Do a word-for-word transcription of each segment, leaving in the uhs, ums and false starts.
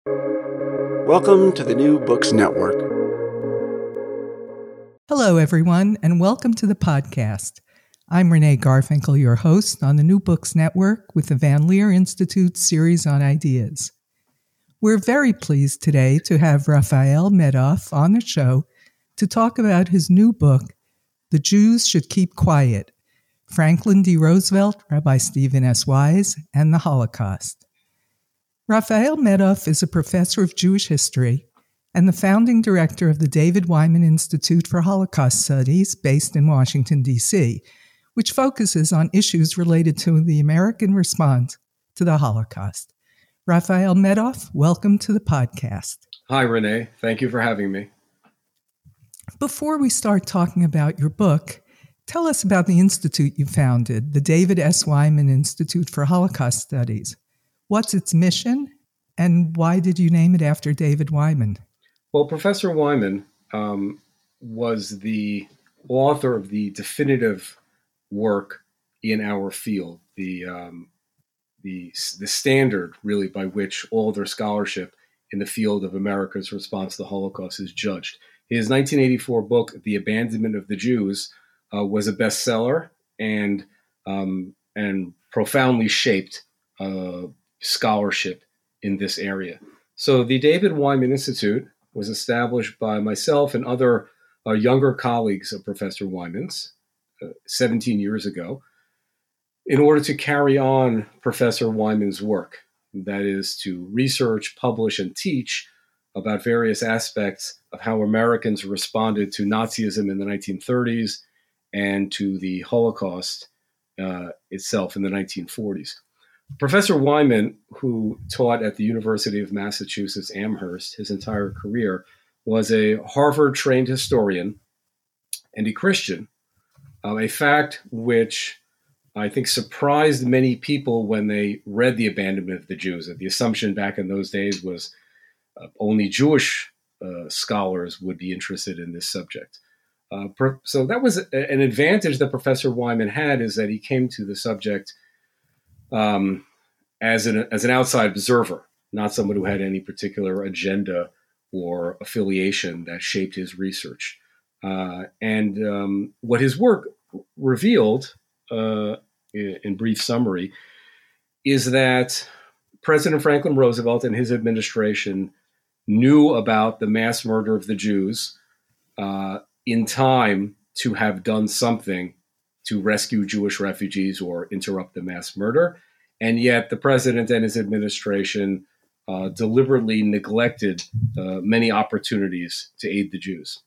Welcome to the New Books Network. Hello, everyone, and welcome to the podcast. I'm Renee Garfinkel, your host on the New Books Network with the Van Leer Institute series on ideas. We're very pleased today to have Raphael Medoff on the show to talk about his new book, The Jews Should Keep Quiet, Franklin D. Roosevelt, Rabbi Stephen S. Wise, and the Holocaust. Raphael Medoff is a professor of Jewish history and the founding director of the David Wyman Institute for Holocaust Studies based in Washington, D C, which focuses on issues related to the American response to the Holocaust. Raphael Medoff, welcome to the podcast. Hi, Renee. Thank you for having me. Before we start talking about your book, tell us about the institute you founded, the David S. Wyman Institute for Holocaust Studies. What's its mission, and why did you name it after David Wyman? Well, Professor Wyman um, was the author of the definitive work in our field, the, um, the, the standard, really, by which all their scholarship in the field of America's response to the Holocaust is judged. His nineteen eighty-four book, The Abandonment of the Jews, uh, was a bestseller and, um, and profoundly shaped uh, scholarship in this area. So the David Wyman Institute was established by myself and other uh, younger colleagues of Professor Wyman's uh, seventeen years ago in order to carry on Professor Wyman's work. That is to research, publish, and teach about various aspects of how Americans responded to Nazism in the nineteen thirties and to the Holocaust uh, itself in the nineteen forties. Professor Wyman, who taught at the University of Massachusetts Amherst his entire career, was a Harvard-trained historian and a Christian, uh, a fact which I think surprised many people when they read The Abandonment of the Jews. The assumption back in those days was uh, only Jewish uh, scholars would be interested in this subject. Uh, per, so that was a, an advantage that Professor Wyman had, is that he came to the subject Um, as an as an outside observer, not someone who had any particular agenda or affiliation that shaped his research. Uh, and um, what his work revealed, uh, in, in brief summary, is that President Franklin Roosevelt and his administration knew about the mass murder of the Jews uh, in time to have done something to rescue Jewish refugees or interrupt the mass murder. And yet the president and his administration uh, deliberately neglected uh, many opportunities to aid the Jews.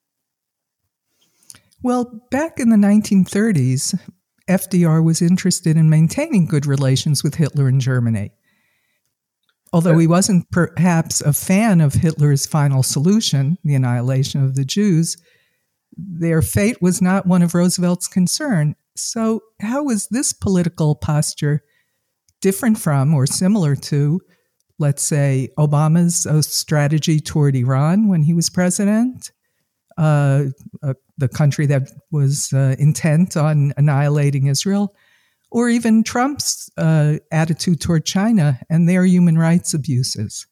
Well, back in the nineteen thirties, F D R was interested in maintaining good relations with Hitler and Germany. Although he wasn't perhaps a fan of Hitler's final solution, the annihilation of the Jews, their fate was not one of Roosevelt's concern. So how was this political posture different from or similar to, let's say, Obama's uh, strategy toward Iran when he was president, uh, uh, the country that was uh, intent on annihilating Israel, or even Trump's uh, attitude toward China and their human rights abuses?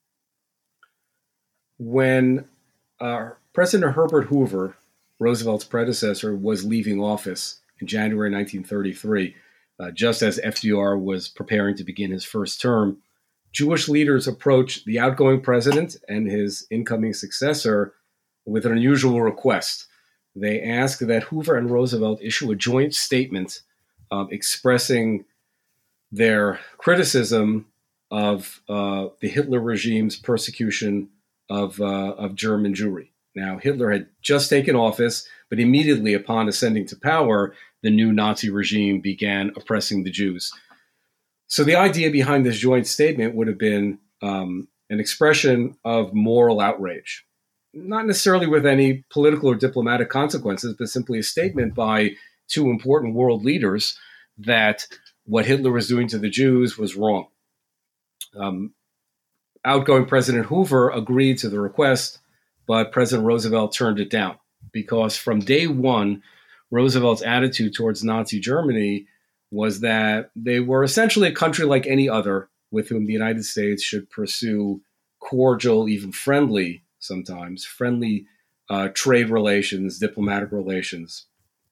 When uh, President Herbert Hoover, Roosevelt's predecessor, was leaving office in January nineteen thirty-three, uh, just as F D R was preparing to begin his first term, Jewish leaders approached the outgoing president and his incoming successor with an unusual request. They asked that Hoover and Roosevelt issue a joint statement um, expressing their criticism of uh, the Hitler regime's persecution of, uh, of German Jewry. Now, Hitler had just taken office, but immediately upon ascending to power, the new Nazi regime began oppressing the Jews. So the idea behind this joint statement would have been um, an expression of moral outrage, not necessarily with any political or diplomatic consequences, but simply a statement by two important world leaders that what Hitler was doing to the Jews was wrong. Um, outgoing President Hoover agreed to the request, but President Roosevelt turned it down because from day one, Roosevelt's attitude towards Nazi Germany was that they were essentially a country like any other with whom the United States should pursue cordial, even friendly, sometimes friendly uh, trade relations, diplomatic relations.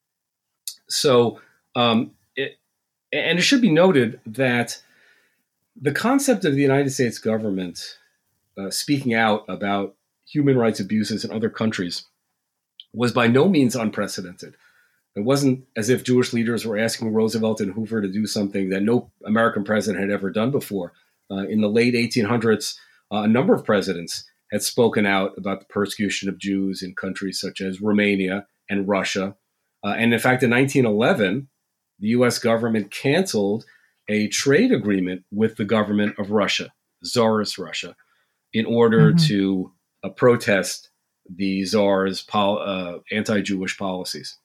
So, um, it, and it should be noted that the concept of the United States government uh, speaking out about human rights abuses in other countries was by no means unprecedented. It wasn't as if Jewish leaders were asking Roosevelt and Hoover to do something that no American president had ever done before. Uh, in the late eighteen hundreds, uh, a number of presidents had spoken out about the persecution of Jews in countries such as Romania and Russia. Uh, and in fact, in nineteen eleven, the U S government canceled a trade agreement with the government of Russia, Tsarist Russia, in order mm-hmm. to uh, protest the Tsar's pol- uh, anti-Jewish policies.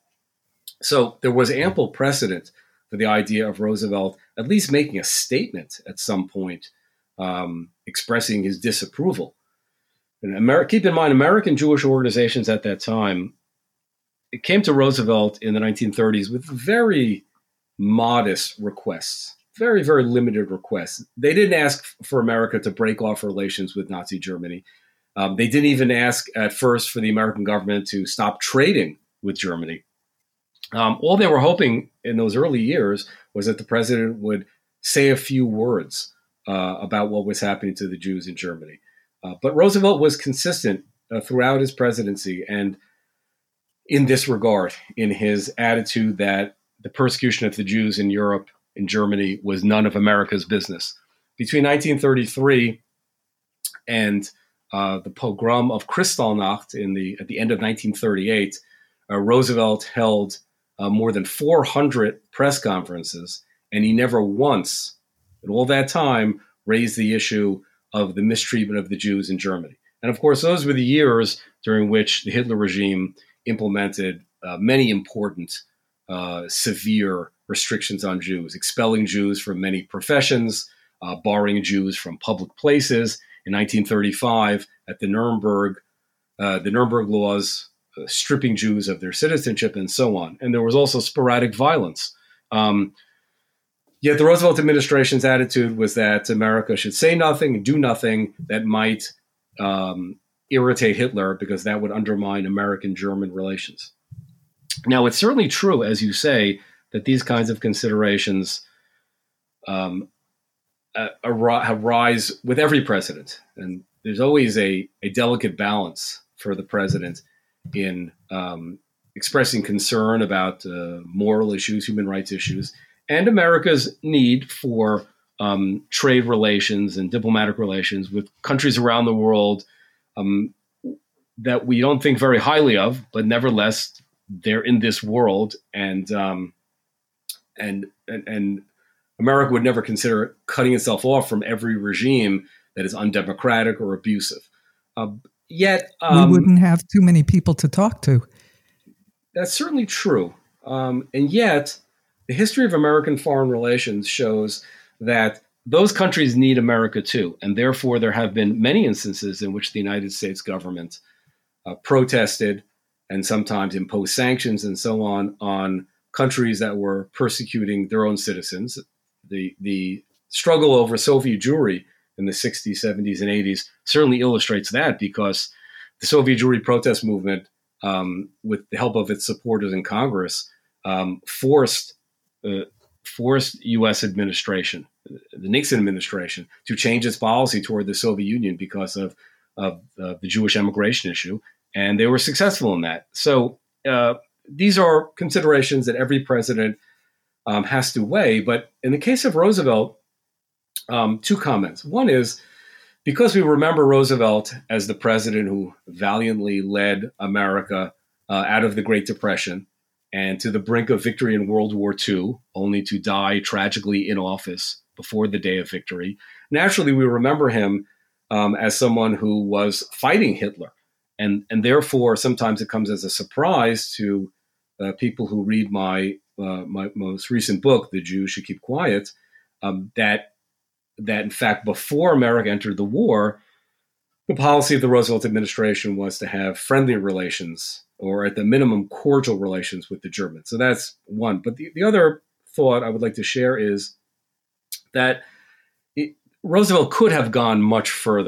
So there was ample precedent for the idea of Roosevelt at least making a statement at some point, um, expressing his disapproval. And Amer- keep in mind, American Jewish organizations at that time, it came to Roosevelt in the nineteen thirties with very modest requests, very, very limited requests. They didn't ask for America to break off relations with Nazi Germany. Um, they didn't even ask at first for the American government to stop trading with Germany. Um, all they were hoping in those early years was that the president would say a few words uh, about what was happening to the Jews in Germany. Uh, but Roosevelt was consistent uh, throughout his presidency and in this regard, in his attitude that the persecution of the Jews in Europe, in Germany, was none of America's business. Between nineteen thirty-three and uh, the pogrom of Kristallnacht in the at the end of nineteen thirty-eight, uh, Roosevelt held uh, more than four hundred press conferences, and he never once, in all that time, raised the issue of the mistreatment of the Jews in Germany. And of course, those were the years during which the Hitler regime implemented uh, many important, uh, severe restrictions on Jews, expelling Jews from many professions, uh, barring Jews from public places. In nineteen thirty-five, at the Nuremberg, uh, the Nuremberg laws, uh, stripping Jews of their citizenship and so on. And there was also sporadic violence. Um, yet the Roosevelt administration's attitude was that America should say nothing and do nothing that might um, irritate Hitler, because that would undermine American-German relations. Now, it's certainly true, as you say, that these kinds of considerations um, uh, arise with every president. And there's always a, a delicate balance for the president in um, expressing concern about uh, moral issues, human rights issues, and America's need for um, trade relations and diplomatic relations with countries around the world um, that we don't think very highly of, but nevertheless, they're in this world, and um, and, and and America would never consider cutting itself off from every regime that is undemocratic or abusive. Uh, yet um, we wouldn't have too many people to talk to. That's certainly true, um, and yet the history of American foreign relations shows that those countries need America too, and therefore there have been many instances in which the United States government uh, protested and sometimes imposed sanctions and so on on countries that were persecuting their own citizens. The the struggle over Soviet Jewry in the sixties, seventies, and eighties certainly illustrates that, because the Soviet Jewry protest movement, um, with the help of its supporters in Congress, um, forced uh, forced U S administration, the Nixon administration, to change its policy toward the Soviet Union because of, of uh, the Jewish emigration issue. And they were successful in that. So uh, these are considerations that every president um, has to weigh. But in the case of Roosevelt, um, two comments. One is, because we remember Roosevelt as the president who valiantly led America uh, out of the Great Depression and to the brink of victory in World War Two, only to die tragically in office before the day of victory. Naturally, we remember him um, as someone who was fighting Hitler. And, and therefore, sometimes it comes as a surprise to uh, people who read my uh, my most recent book, The Jews Should Keep Quiet, um, that, that in fact, before America entered the war, the policy of the Roosevelt administration was to have friendly relations, or at the minimum, cordial relations with the Germans. So that's one. But the, the other thought I would like to share is that it, Roosevelt could have gone much further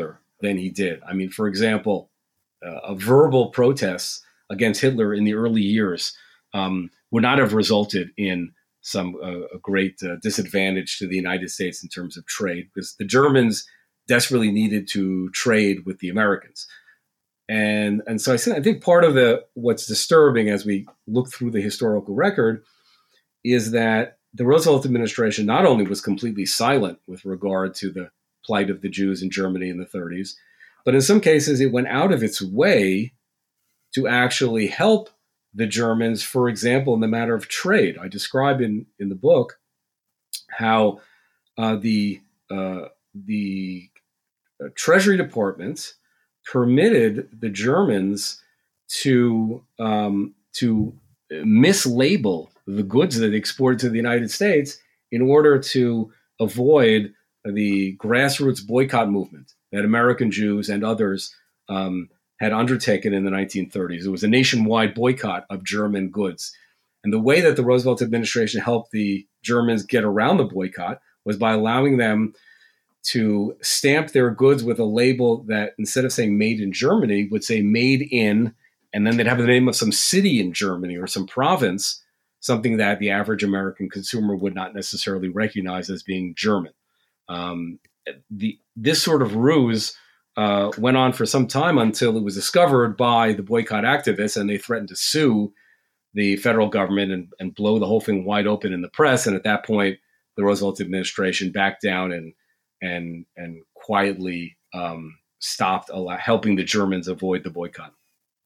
than he did. I mean, for example, uh, a verbal protests against Hitler in the early years um, would not have resulted in some uh, a great uh, disadvantage to the United States in terms of trade, because the Germans desperately needed to trade with the Americans. And and so I said, I think part of the what's disturbing as we look through the historical record is that the Roosevelt administration not only was completely silent with regard to the plight of the Jews in Germany in the thirties, but in some cases it went out of its way to actually help the Germans, for example, in the matter of trade. I describe in, in the book how uh, the uh, the uh, Treasury departments permitted the Germans to um, to mislabel the goods that they exported to the United States in order to avoid the grassroots boycott movement that American Jews and others um, had undertaken in the nineteen thirties. It was a nationwide boycott of German goods. And the way that the Roosevelt administration helped the Germans get around the boycott was by allowing them to stamp their goods with a label that, instead of saying made in Germany, would say made in, and then they'd have the name of some city in Germany or some province, something that the average American consumer would not necessarily recognize as being German. Um, the, this sort of ruse uh, went on for some time until it was discovered by the boycott activists, and they threatened to sue the federal government and, and blow the whole thing wide open in the press. And at that point, the Roosevelt administration backed down and and and quietly um, stopped allow, helping the Germans avoid the boycott.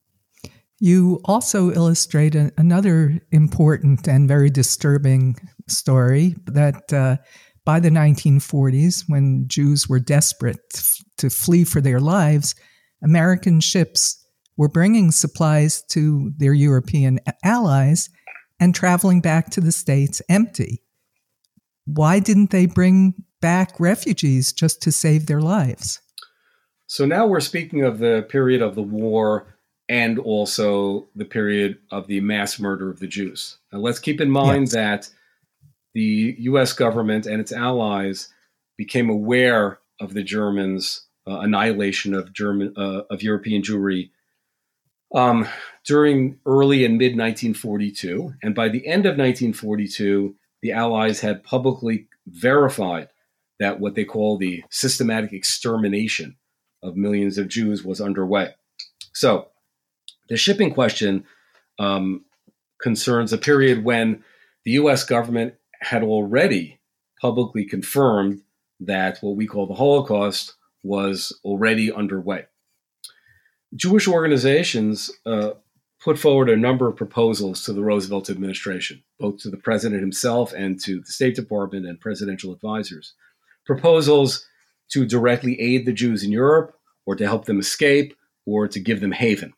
You also illustrate a, another important and very disturbing story that uh, by the nineteen forties, when Jews were desperate f- to flee for their lives, American ships were bringing supplies to their European allies and traveling back to the States empty. Why didn't they bring back refugees just to save their lives? So now we're speaking of the period of the war and also the period of the mass murder of the Jews. Now let's keep in mind yes. that the U S government and its allies became aware of the Germans' uh, annihilation of German uh, of European Jewry um, during early and mid nineteen forty-two. And by the end of nineteen forty-two, the Allies had publicly verified that what they call the systematic extermination of millions of Jews was underway. So the shipping question um, concerns a period when the U S government had already publicly confirmed that what we call the Holocaust was already underway. Jewish organizations uh, put forward a number of proposals to the Roosevelt administration, both to the president himself and to the State Department and presidential advisors. Proposals to directly aid the Jews in Europe, or to help them escape, or to give them haven.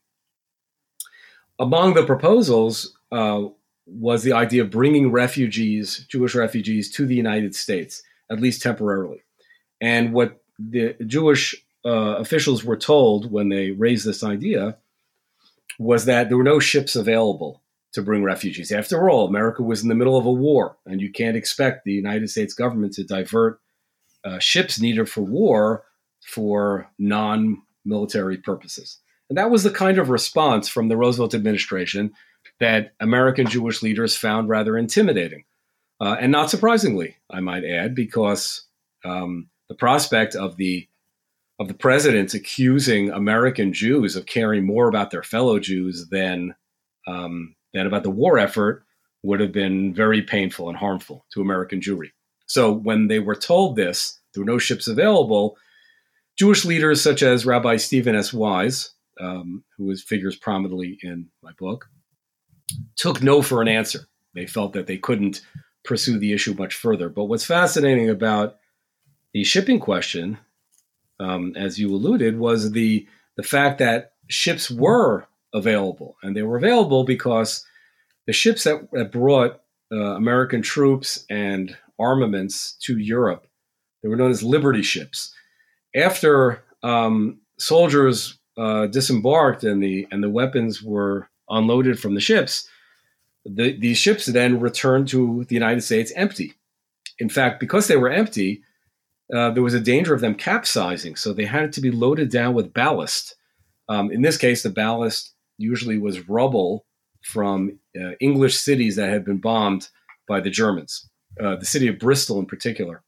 Among the proposals uh, was the idea of bringing refugees, Jewish refugees, to the United States, at least temporarily. And what the Jewish uh, officials were told when they raised this idea was that there were no ships available to bring refugees. After all, America was in the middle of a war, and you can't expect the United States government to divert uh, ships needed for war for non-military purposes. And that was the kind of response from the Roosevelt administration that American Jewish leaders found rather intimidating. Uh, and not surprisingly, I might add, because um, the prospect of the of the president accusing American Jews of caring more about their fellow Jews than um, than about the war effort would have been very painful and harmful to American Jewry. So when they were told this, there were no ships available, Jewish leaders such as Rabbi Stephen S. Wise, um, who is, figures prominently in my book, took no for an answer. They felt that they couldn't pursue the issue much further. But what's fascinating about the shipping question, um, as you alluded, was the the fact that ships were available. And they were available because the ships that, that brought uh, American troops and armaments to Europe, they were known as Liberty ships. After um, soldiers uh, disembarked and the and the weapons were unloaded from the ships, the, these ships then returned to the United States empty. In fact, because they were empty, uh, there was a danger of them capsizing, so they had to be loaded down with ballast. Um, in this case, the ballast usually was rubble from uh, English cities that had been bombed by the Germans, uh, the city of Bristol in particular.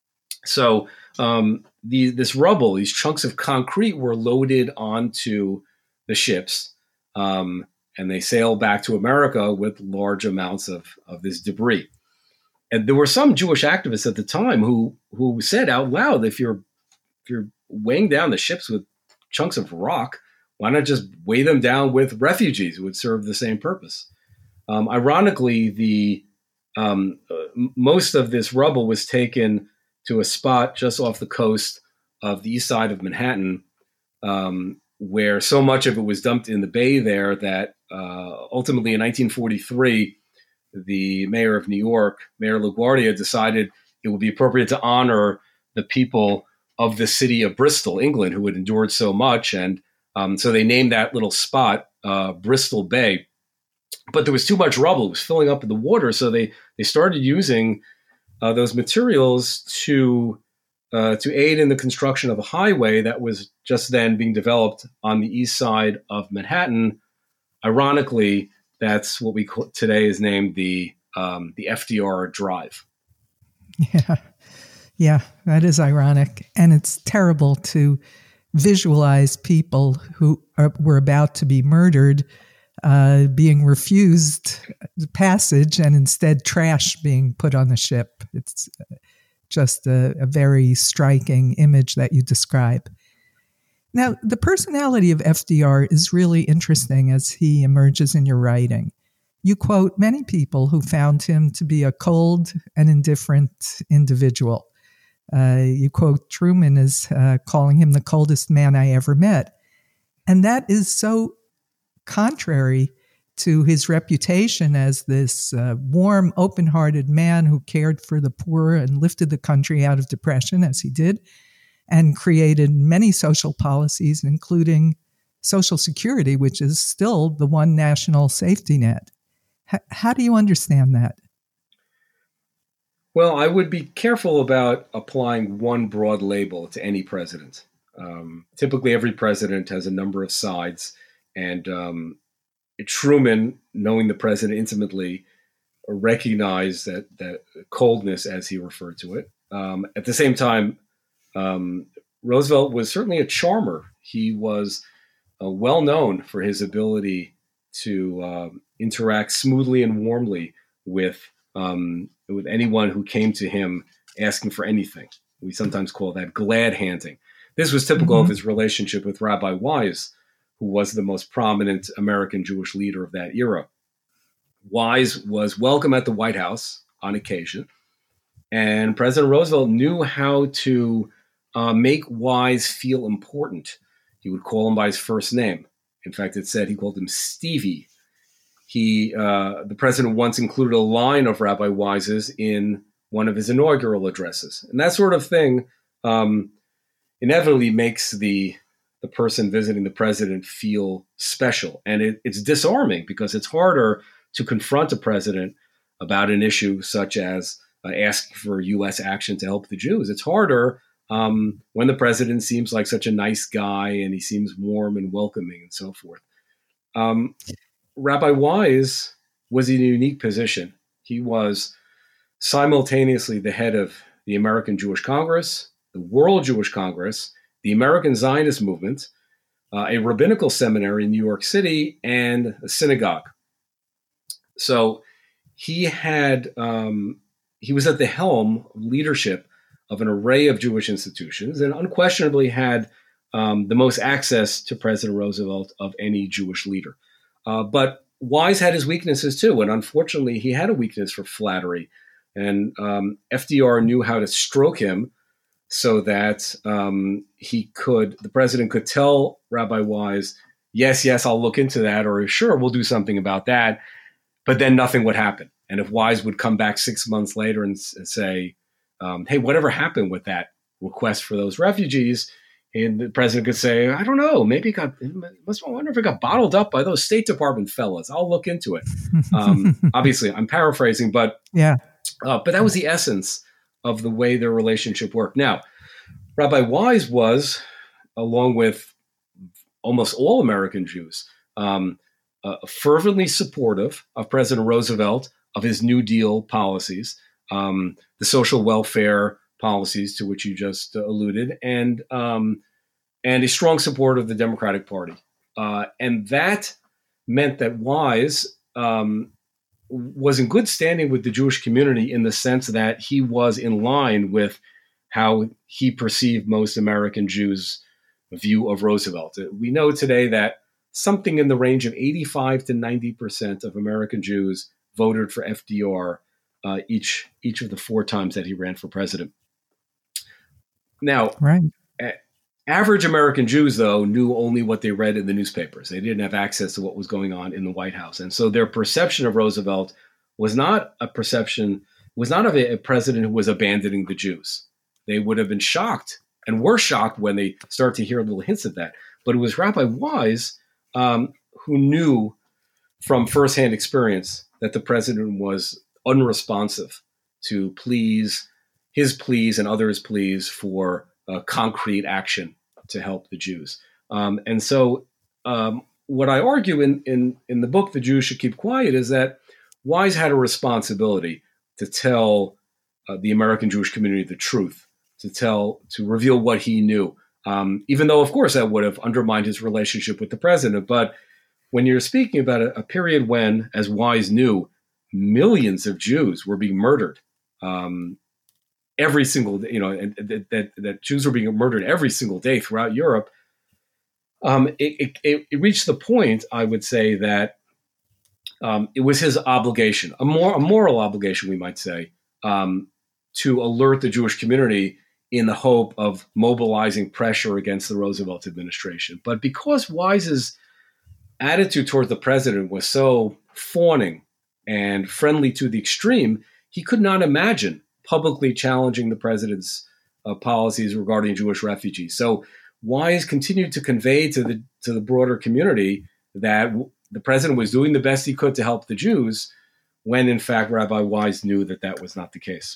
So um, the, this rubble, these chunks of concrete, were loaded onto the ships, um, and they sailed back to America with large amounts of, of this debris. And there were some Jewish activists at the time who who said out loud, if you're if you're weighing down the ships with chunks of rock, why not just weigh them down with refugees? It would serve the same purpose. Um, ironically, the um, uh, most of this rubble was taken to a spot just off the coast of the east side of Manhattan, um, where so much of it was dumped in the bay there that uh, ultimately in nineteen forty-three, the mayor of New York, Mayor LaGuardia, decided it would be appropriate to honor the people of the city of Bristol, England, who had endured so much. And um, so they named that little spot uh, Bristol Bay. But there was too much rubble. It was filling up in the water. So they, they started using uh, those materials to uh, to aid in the construction of a highway that was just then being developed on the east side of Manhattan. Ironically, that's what we call, today is named the um, the F D R Drive. Yeah, yeah, that is ironic, and it's terrible to visualize people who are, were about to be murdered uh, being refused passage, and instead trash being put on the ship. It's just a, a very striking image that you describe. Now, the personality of F D R is really interesting as he emerges in your writing. You quote many people who found him to be a cold and indifferent individual. Uh, you quote Truman as uh, calling him the coldest man I ever met. And that is so contrary to his reputation as this uh, warm, open-hearted man who cared for the poor and lifted the country out of depression, as he did, and created many social policies, including Social Security, which is still the one national safety net. H- how do you understand that? Well, I would be careful about applying one broad label to any president. Um, typically, every president has a number of sides, and um, Truman, knowing the president intimately, recognized that that coldness, as he referred to it. Um, at the same time, Um, Roosevelt was certainly a charmer. He was uh, well known for his ability to uh, interact smoothly and warmly with um, with anyone who came to him asking for anything. We sometimes call that glad handing. This was typical mm-hmm. of his relationship with Rabbi Wise, who was the most prominent American Jewish leader of that era. Wise was welcome at the White House on occasion, and President Roosevelt knew how to Uh, make Wise feel important. He would call him by his first name. In fact, it said he called him Stevie. He, uh, the president once included a line of Rabbi Wise's in one of his inaugural addresses. And that sort of thing um, inevitably makes the, the person visiting the president feel special. And it, it's disarming because it's harder to confront a president about an issue such as uh, asking for U S action to help the Jews. It's harder Um, when the president seems like such a nice guy and he seems warm and welcoming and so forth. Um, Rabbi Wise was in a unique position. He was simultaneously the head of the American Jewish Congress, the World Jewish Congress, the American Zionist Movement, uh, a rabbinical seminary in New York City, and a synagogue. So he had um, he was at the helm of leadership of an array of Jewish institutions, and unquestionably had um, the most access to President Roosevelt of any Jewish leader. Uh, but Wise had his weaknesses too, and unfortunately he had a weakness for flattery. And um, F D R knew how to stroke him so that um, he could, the president could tell Rabbi Wise, yes, yes, I'll look into that, or sure, we'll do something about that. But then nothing would happen. And if Wise would come back six months later and, and say, Um, hey, whatever happened with that request for those refugees? And the president could say, I don't know, maybe it got, must I wonder if it got bottled up by those State Department fellas. I'll look into it. Um, obviously, I'm paraphrasing, but yeah, uh, but that was the essence of the way their relationship worked. Now, Rabbi Wise was, along with almost all American Jews, um, uh, fervently supportive of President Roosevelt, of his New Deal policies, um, the social welfare policies to which you just uh, alluded, and um, and a strong supporter of the Democratic Party. Uh, and that meant that Wise um, was in good standing with the Jewish community in the sense that he was in line with how he perceived most American Jews' view of Roosevelt. We know today that something in the range of eighty-five to ninety percent of American Jews voted for F D R uh, each each of the four times that he ran for president. Now, right. a- average American Jews, though, knew only what they read in the newspapers. They didn't have access to what was going on in the White House. And so their perception of Roosevelt was not a perception, was not of a, a president who was abandoning the Jews. They would have been shocked and were shocked when they start to hear little hints of that. But it was Rabbi Wise um, who knew from firsthand experience that the president was unresponsive to pleas, his pleas and others' pleas for uh, concrete action to help the Jews. Um, and so um, what I argue in, in, in the book, The Jews Should Keep Quiet, is that Wise had a responsibility to tell uh, the American Jewish community the truth, to tell, to reveal what he knew, um, even though, of course, that would have undermined his relationship with the president. But when you're speaking about a, a period when, as Wise knew, millions of Jews were being murdered um, every single day, you know, and that, that, that Jews were being murdered every single day throughout Europe, um, it, it, it reached the point, I would say, that um, it was his obligation, a, more, a moral obligation, we might say, um, to alert the Jewish community in the hope of mobilizing pressure against the Roosevelt administration. But because Wise's attitude toward the president was so fawning and friendly to the extreme, he could not imagine publicly challenging the president's uh, policies regarding Jewish refugees. So Wise continued to convey to the to the broader community that w- the president was doing the best he could to help the Jews, when in fact Rabbi Wise knew that that was not the case.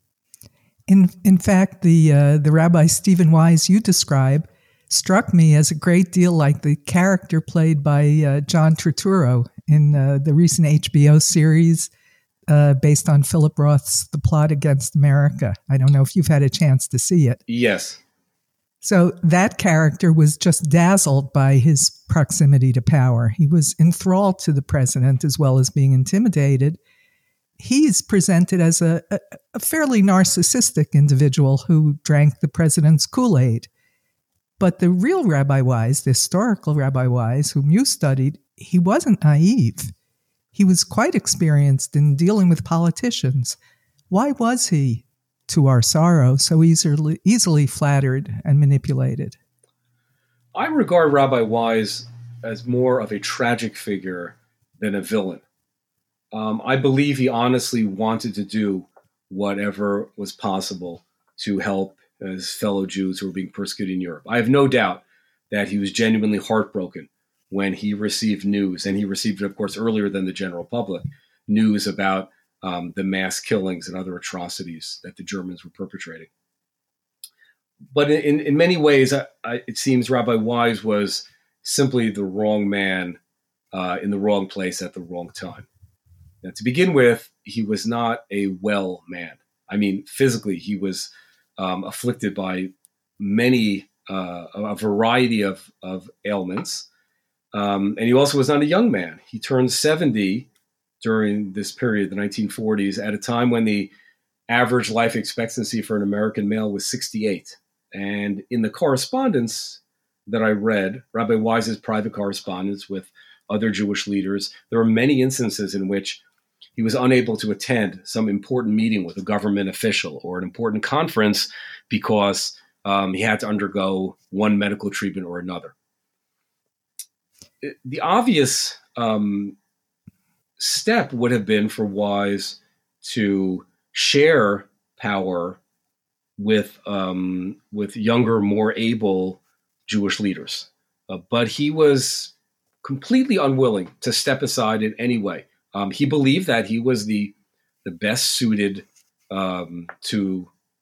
In in fact, the uh, the Rabbi Stephen Wise you describe struck me as a great deal like the character played by uh, John Turturro in uh, the recent H B O series uh, based on Philip Roth's The Plot Against America. I don't know if you've had a chance to see it. Yes. So that character was just dazzled by his proximity to power. He was enthralled to the president as well as being intimidated. He's presented as a, a, a fairly narcissistic individual who drank the president's Kool-Aid. But the real Rabbi Wise, the historical Rabbi Wise, whom you studied, he wasn't naive. He was quite experienced in dealing with politicians. Why was he, to our sorrow, so easily, easily flattered and manipulated? I regard Rabbi Wise as more of a tragic figure than a villain. Um, I believe he honestly wanted to do whatever was possible to help his fellow Jews who were being persecuted in Europe. I have no doubt that he was genuinely heartbroken when he received news, and he received it, of course, earlier than the general public, news about um, the mass killings and other atrocities that the Germans were perpetrating. But in, in many ways, I, I, it seems Rabbi Wise was simply the wrong man uh, in the wrong place at the wrong time. Now, to begin with, he was not a well man. I mean, physically, he was um, afflicted by many, uh, a variety of, of ailments. Um, and he also was not a young man. He turned seventy during this period, the nineteen forties, at a time when the average life expectancy for an American male was sixty-eight. And in the correspondence that I read, Rabbi Wise's private correspondence with other Jewish leaders, there were many instances in which he was unable to attend some important meeting with a government official or an important conference because um, he had to undergo one medical treatment or another. The obvious um, step would have been for Wise to share power with um, with younger, more able Jewish leaders. Uh, but he was completely unwilling to step aside in any way. Um, he believed that he was the the best suited um, to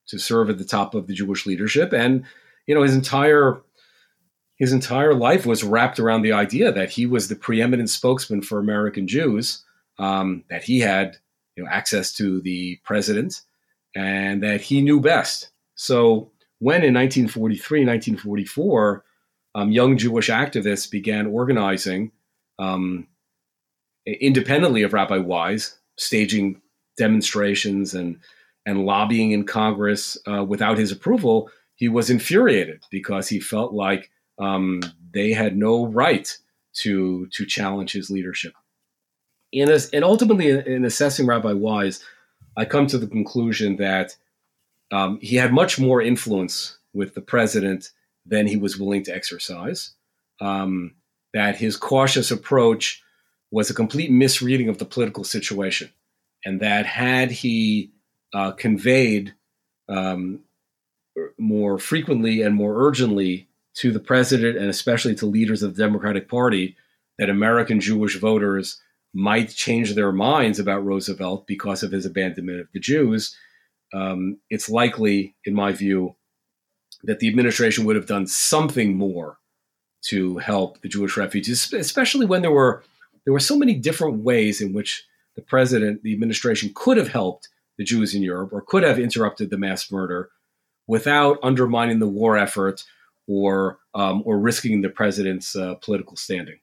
to serve at the top of the Jewish leadership. And, you know, his entire his entire life was wrapped around the idea that he was the preeminent spokesman for American Jews, um, that he had, you know, access to the president, and that he knew best. So when in nineteen forty-three, nineteen forty-four, um, young Jewish activists began organizing um, independently of Rabbi Wise, staging demonstrations and and lobbying in Congress uh, without his approval, he was infuriated because he felt like um, they had no right to to challenge his leadership. In a, and ultimately, in, in assessing Rabbi Wise, I come to the conclusion that um, he had much more influence with the president than he was willing to exercise, um, that his cautious approach was a complete misreading of the political situation, and that had he uh, conveyed um, more frequently and more urgently to the president and especially to leaders of the Democratic Party that American Jewish voters might change their minds about Roosevelt because of his abandonment of the Jews, um, it's likely, in my view, that the administration would have done something more to help the Jewish refugees, especially when there were there were so many different ways in which the president, the administration could have helped the Jews in Europe or could have interrupted the mass murder without undermining the war effort or um, or risking the president's uh, political standing.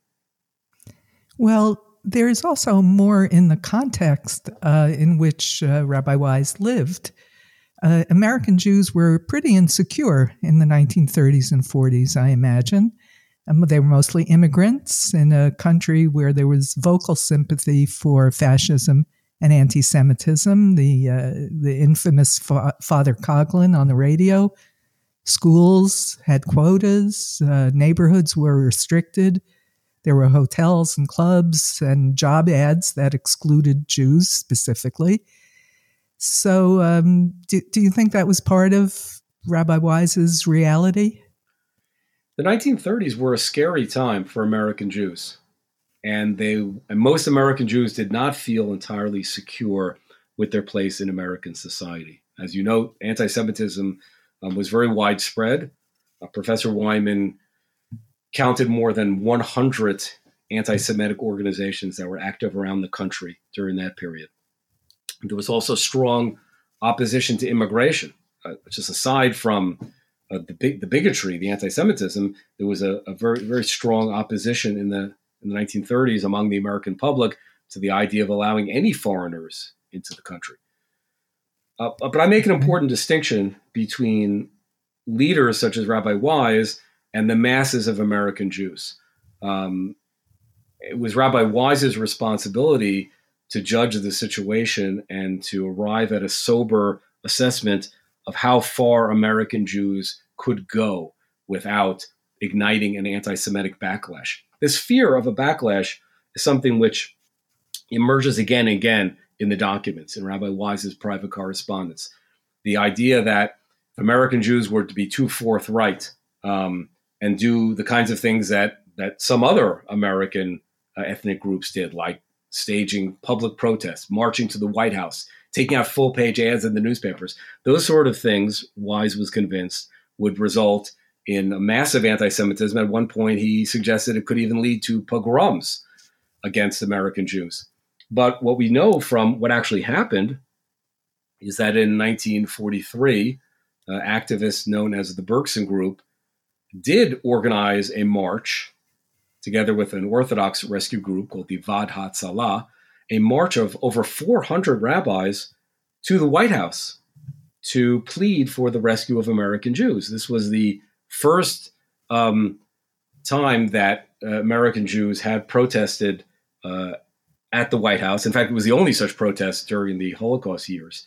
Well, there is also more in the context uh, in which uh, Rabbi Wise lived. Uh, American Jews were pretty insecure in the nineteen thirties and forties, I imagine. Um, they were mostly immigrants in a country where there was vocal sympathy for fascism and anti-Semitism. The uh, the infamous fa- Father Coughlin on the radio. Schools had quotas. Uh, neighborhoods were restricted. There were hotels and clubs and job ads that excluded Jews specifically. So um, do, do you think that was part of Rabbi Wise's reality? The nineteen thirties were a scary time for American Jews. And they and most American Jews did not feel entirely secure with their place in American society. As you know, anti-Semitism um, was very widespread. Uh, Professor Wyman counted more than one hundred anti-Semitic organizations that were active around the country during that period. There was also strong opposition to immigration, uh, just aside from uh, the big, the bigotry, the anti-Semitism. There was a, a very, very strong opposition in the in the nineteen thirties among the American public to the idea of allowing any foreigners into the country. Uh, but I make an important distinction between leaders such as Rabbi Wise and the masses of American Jews. Um, it was Rabbi Wise's responsibility to judge the situation and to arrive at a sober assessment of how far American Jews could go without igniting an anti-Semitic backlash. This fear of a backlash is something which emerges again and again in the documents, in Rabbi Wise's private correspondence. The idea that American Jews were to be too forthright um, and do the kinds of things that that some other American uh, ethnic groups did, like staging public protests, marching to the White House, taking out full-page ads in the newspapers. Those sort of things, Wise was convinced, would result in a massive anti-Semitism. At one point, he suggested it could even lead to pogroms against American Jews. But what we know from what actually happened is that in nineteen forty-three, uh, activists known as the Berkson Group did organize a march together with an Orthodox rescue group called the Vad Hatzalah, a march of over four hundred rabbis to the White House to plead for the rescue of American Jews. This was the first um, time that uh, American Jews had protested uh, at the White House. In fact, it was the only such protest during the Holocaust years.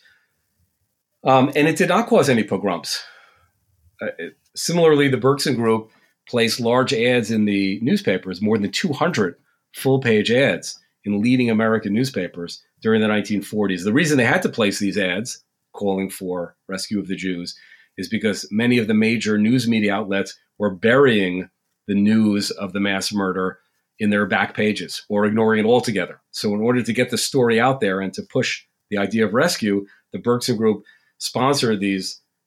Um, and it did not cause any pogroms. Uh, it, similarly, the Berkson Group placed large ads in the newspapers, more than two hundred full-page ads in leading American newspapers during the nineteen forties. The reason they had to place these ads calling for rescue of the Jews is because many of the major news media outlets were burying the news of the mass murder in their back pages or ignoring it altogether. So in order to get the story out there and to push the idea of rescue, the Berkson Group sponsored these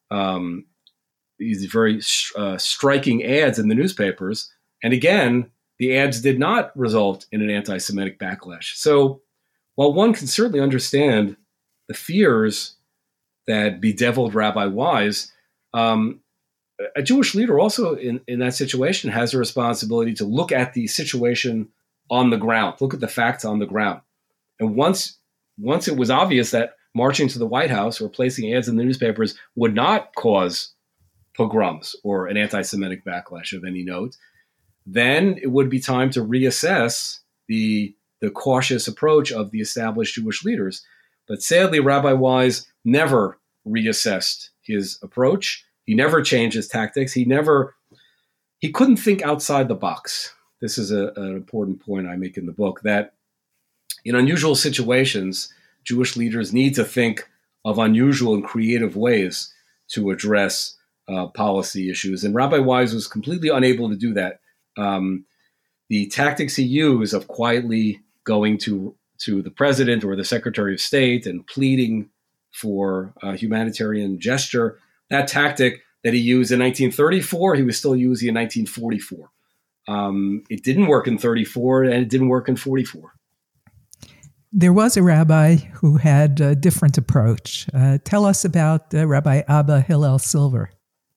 um, these very uh, striking ads in the newspapers. And again, the ads did not result in an anti-Semitic backlash. So while one can certainly understand the fears that bedeviled Rabbi Wise, um, a Jewish leader also in, in that situation has a responsibility to look at the situation on the ground, look at the facts on the ground. And once, once it was obvious that marching to the White House or placing ads in the newspapers would not cause pogroms or an anti-Semitic backlash of any note, then it would be time to reassess the, the cautious approach of the established Jewish leaders. But sadly, Rabbi Wise never reassessed his approach. He never changed his tactics. He never, he couldn't think outside the box. This is a, an important point I make in the book, that in unusual situations, Jewish leaders need to think of unusual and creative ways to address uh, policy issues. And Rabbi Wise was completely unable to do that. Um, the tactics he used of quietly going to, to the president or the Secretary of State and pleading for a humanitarian gesture, that tactic that he used in nineteen thirty-four, he was still using in nineteen forty-four. Um, it didn't work in thirty-four, and it didn't work in forty-four. There was a rabbi who had a different approach. Uh, tell us about uh, Rabbi Abba Hillel Silver.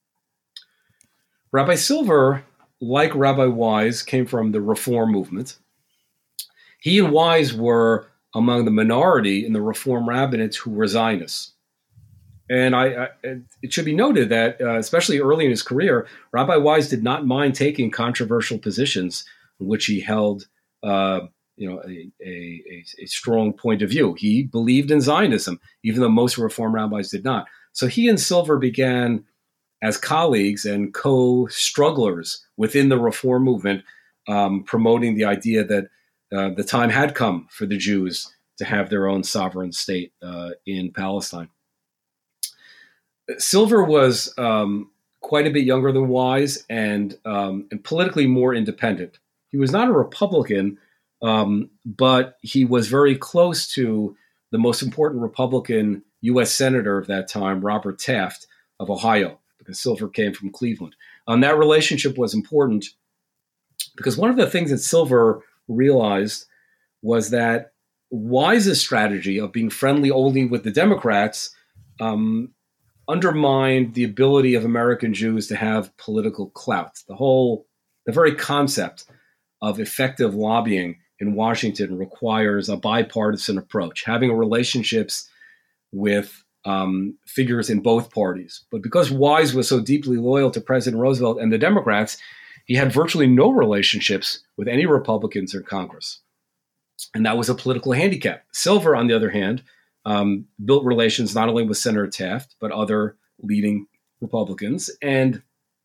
Rabbi Silver, like Rabbi Wise, came from the Reform movement. He and Wise were among the minority in the Reform rabbinates who were Zionists. And I, I, it should be noted that, uh, especially early in his career, Rabbi Wise did not mind taking controversial positions in which he held, uh, you know, a, a, a strong point of view. He believed in Zionism, even though most Reform rabbis did not. So he and Silver began as colleagues and co-strugglers within the Reform movement, um, promoting the idea that uh, the time had come for the Jews to have their own sovereign state uh, in Palestine. Silver was um, quite a bit younger than Wise and, um, and politically more independent. He was not a Republican, um, but he was very close to the most important Republican U S senator of that time, Robert Taft of Ohio, because Silver came from Cleveland. Um, that relationship was important because one of the things that Silver realized was that Wise's strategy of being friendly only with the Democrats um, undermined the ability of American Jews to have political clout. The whole, the very concept of effective lobbying in Washington requires a bipartisan approach, having relationships with um, figures in both parties. But because Wise was so deeply loyal to President Roosevelt and the Democrats, he had virtually no relationships with any Republicans in Congress. And that was a political handicap. Silver, on the other hand, Um, built relations not only with Senator Taft, but other leading Republicans. And,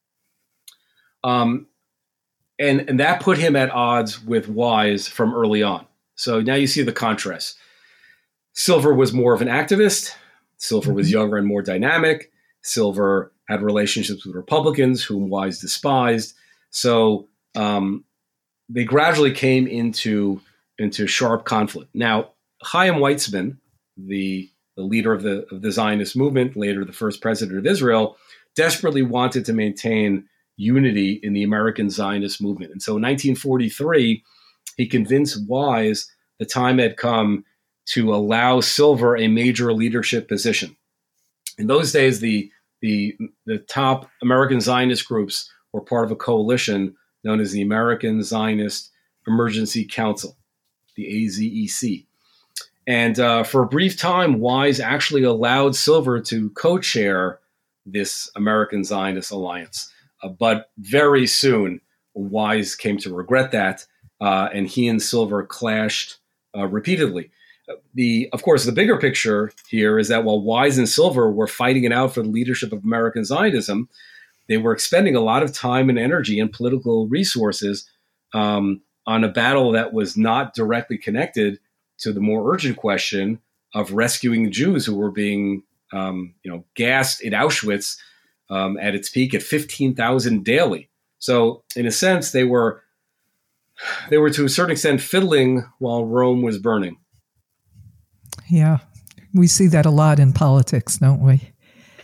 um, and, and that put him at odds with Wise from early on. So now you see the contrast. Silver was more of an activist. Silver was younger and more dynamic. Silver had relationships with Republicans whom Wise despised. So um, they gradually came into, into sharp conflict. Now, Chaim Weizmann, The, the leader of the of the Zionist movement, later the first president of Israel, desperately wanted to maintain unity in the American Zionist movement. And so in nineteen forty-three, he convinced Wise the time had come to allow Silver a major leadership position. In those days, the, the, the top American Zionist groups were part of a coalition known as the American Zionist Emergency Council, the A Z E C. And uh, for a brief time, Wise actually allowed Silver to co-chair this American Zionist alliance. Uh, but very soon, Wise came to regret that, uh, and he and Silver clashed uh, repeatedly. The, of course, the bigger picture here is that while Wise and Silver were fighting it out for the leadership of American Zionism, they were expending a lot of time and energy and political resources um, on a battle that was not directly connected to the more urgent question of rescuing Jews who were being, um, you know, gassed in Auschwitz um, at its peak at fifteen thousand daily. So, in a sense, they were they were to a certain extent fiddling while Rome was burning. Yeah, we see that a lot in politics, don't we?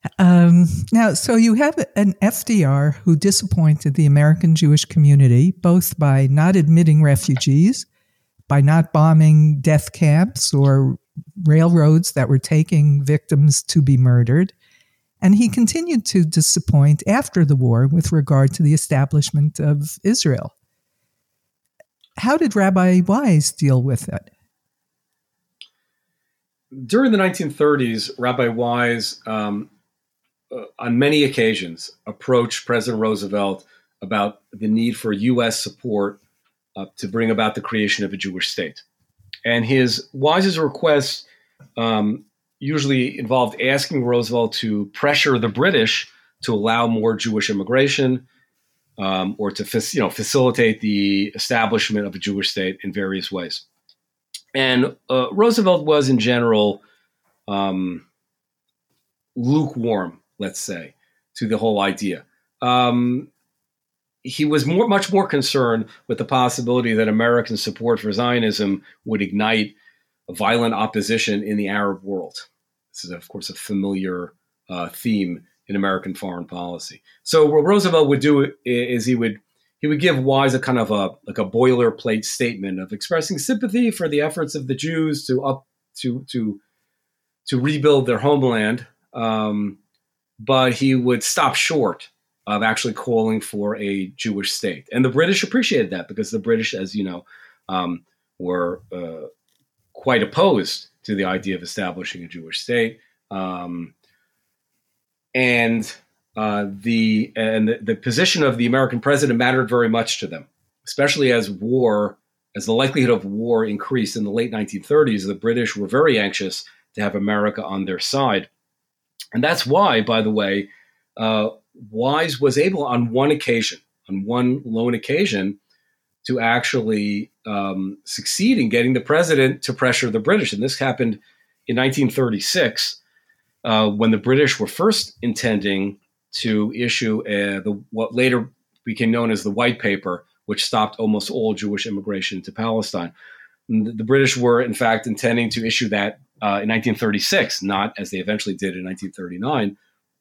Um, now, so you have an F D R who disappointed the American Jewish community, both by not admitting refugees, by not bombing death camps or railroads that were taking victims to be murdered. And he continued to disappoint after the war with regard to the establishment of Israel. How did Rabbi Wise deal with it? During the nineteen thirties, Rabbi Wise, um, uh, on many occasions, approached President Roosevelt about the need for U S support uh, to bring about the creation of a Jewish state. And his Wise's requests um, usually involved asking Roosevelt to pressure the British to allow more Jewish immigration, um, or to you know facilitate the establishment of a Jewish state in various ways. And uh, Roosevelt was, in general, um, lukewarm, let's say, to the whole idea. Um, he was more, much more concerned with the possibility that American support for Zionism would ignite a violent opposition in the Arab world. This is, of course, a familiar uh, theme in American foreign policy. So what Roosevelt would do is he would he would give Wise a kind of a like a boilerplate statement of expressing sympathy for the efforts of the Jews to up to to to rebuild their homeland, um, but he would stop short of actually calling for a Jewish state. And the British appreciated that, because the British, as you know, um, were uh, quite opposed to the idea of establishing a Jewish state. Um, and uh, the and the, the position of the American president mattered very much to them, especially as war, as the likelihood of war increased in the late nineteen thirties. The British were very anxious to have America on their side. And that's why, by the way, uh, Wise was able on one occasion, on one lone occasion, to actually um, succeed in getting the president to pressure the British. And this happened in nineteen thirty-six, uh, when the British were first intending to issue a, the what later became known as the White Paper, which stopped almost all Jewish immigration to Palestine. And the British were, in fact, intending to issue that uh, in nineteen thirty-six, not as they eventually did in nineteen thirty-nine.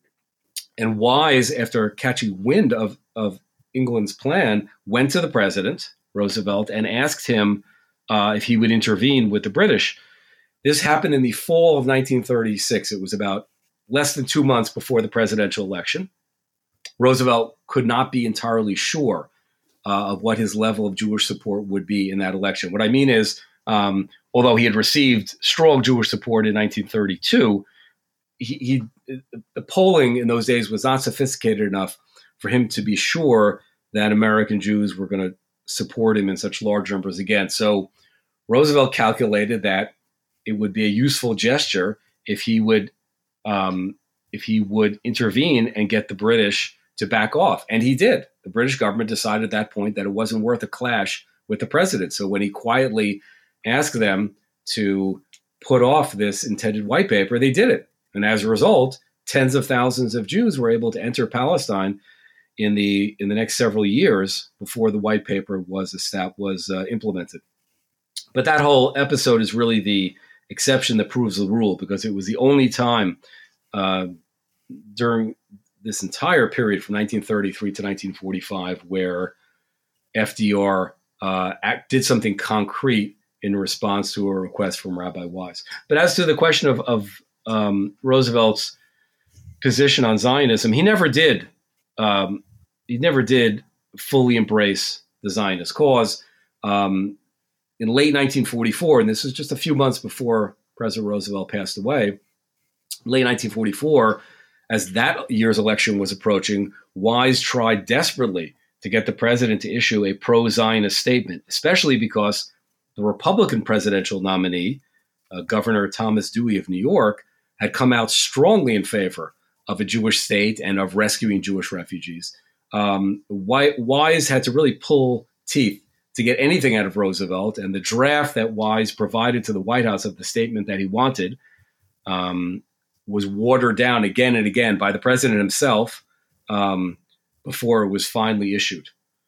And Wise, after catching wind of, of England's plan, went to the president, Roosevelt, and asked him uh, if he would intervene with the British. This happened in the fall of nineteen thirty-six. It was about less than two months before the presidential election. Roosevelt could not be entirely sure uh, of what his level of Jewish support would be in that election. What I mean is, um, although he had received strong Jewish support in nineteen thirty-two, he, he the polling in those days was not sophisticated enough for him to be sure that American Jews were going to support him in such large numbers again. So Roosevelt calculated that it would be a useful gesture if he would um, if he would intervene and get the British to back off. And he did. The British government decided at that point that it wasn't worth a clash with the president. So when he quietly asked them to put off this intended white paper, they did it. And as a result, tens of thousands of Jews were able to enter Palestine in the in the next several years before the white paper was estab- was uh, implemented. But that whole episode is really the exception that proves the rule, because it was the only time uh, during this entire period from nineteen thirty-three to nineteen forty-five where F D R uh, act, did something concrete in response to a request from Rabbi Wise. But as to the question of, of um, Roosevelt's position on Zionism, he never did. Um, he never did fully embrace the Zionist cause. Um, in late nineteen forty-four, and this is just a few months before President Roosevelt passed away, late nineteen forty-four, as that year's election was approaching, Wise tried desperately to get the president to issue a pro-Zionist statement, especially because the Republican presidential nominee, uh, Governor Thomas Dewey of New York, had come out strongly in favor of a Jewish state and of rescuing Jewish refugees. Um, Wise had to really pull teeth to get anything out of Roosevelt, and the draft that Wise provided to the White House of the statement that he wanted um, was watered down again and again by the president himself um, before it was finally issued.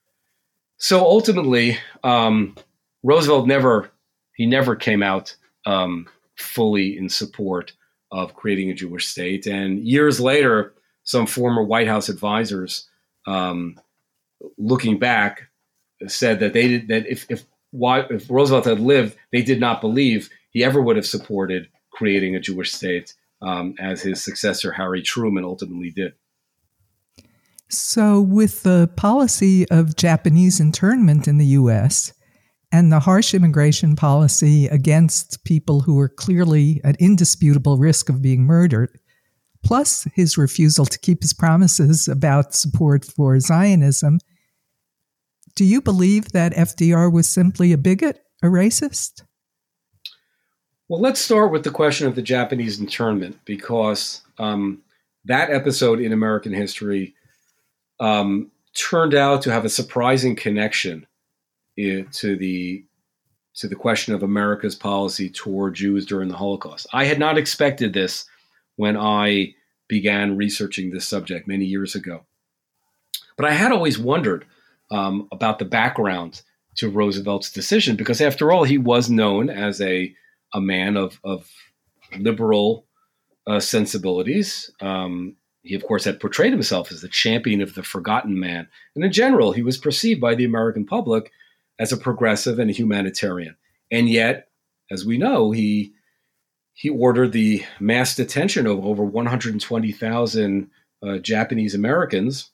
So ultimately, um, Roosevelt never he never came out um, fully in support of creating a Jewish state. And years later, some former White House advisors, um, looking back, said that they did that if if, if Roosevelt had lived, they did not believe he ever would have supported creating a Jewish state, um, as his successor Harry Truman ultimately did. So, with the policy of Japanese internment in the U S and the harsh immigration policy against people who were clearly at indisputable risk of being murdered, plus his refusal to keep his promises about support for Zionism, do you believe that F D R was simply a bigot, a racist? Well, let's start with the question of the Japanese internment, because um, that episode in American history um, turned out to have a surprising connection i- to the to the question of America's policy toward Jews during the Holocaust. I had not expected this when I began researching this subject many years ago, but I had always wondered um, about the background to Roosevelt's decision, because after all, he was known as a a man of, of liberal uh, sensibilities. Um, he, of course, had portrayed himself as the champion of the forgotten man. And in general, he was perceived by the American public as a progressive and a humanitarian. And yet, as we know, he he ordered the mass detention of over one hundred twenty thousand uh, Japanese Americans,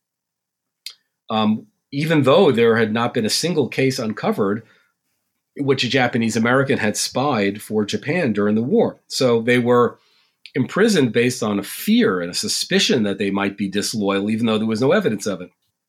um, even though there had not been a single case uncovered in which a Japanese American had spied for Japan during the war. So they were imprisoned based on a fear and a suspicion that they might be disloyal, even though there was no evidence of it.